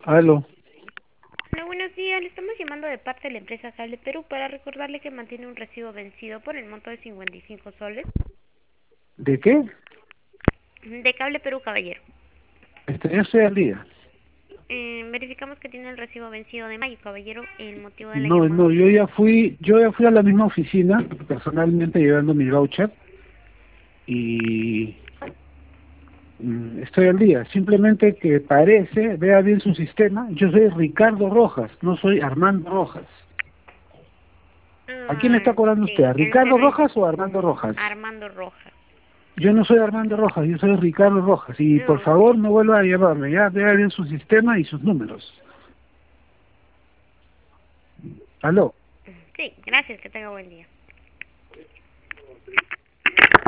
Aló. Hola, buenos días. Le estamos llamando de parte de la empresa Cable Perú para recordarle que mantiene un recibo vencido por el monto de 55 soles ¿De qué? de Cable Perú, caballero. Yo estoy al día. Verificamos que tiene el recibo vencido de mayo, caballero. El motivo de la No, llamada. no, yo ya fui a la misma oficina, personalmente llevando mi voucher y estoy al día. Simplemente que parece, vea bien su sistema, yo soy Ricardo Rojas, no soy Armando Rojas. ¿A quién le está cobrando usted? Sí, ¿A el Ricardo servicio. Rojas o a Armando Rojas? Armando Rojas. Yo no soy Armando Rojas, yo soy Ricardo Rojas. Y por No, favor no vuelva a llamarme, ya vea bien su sistema y sus números. Aló. sí, gracias. Que tenga buen día.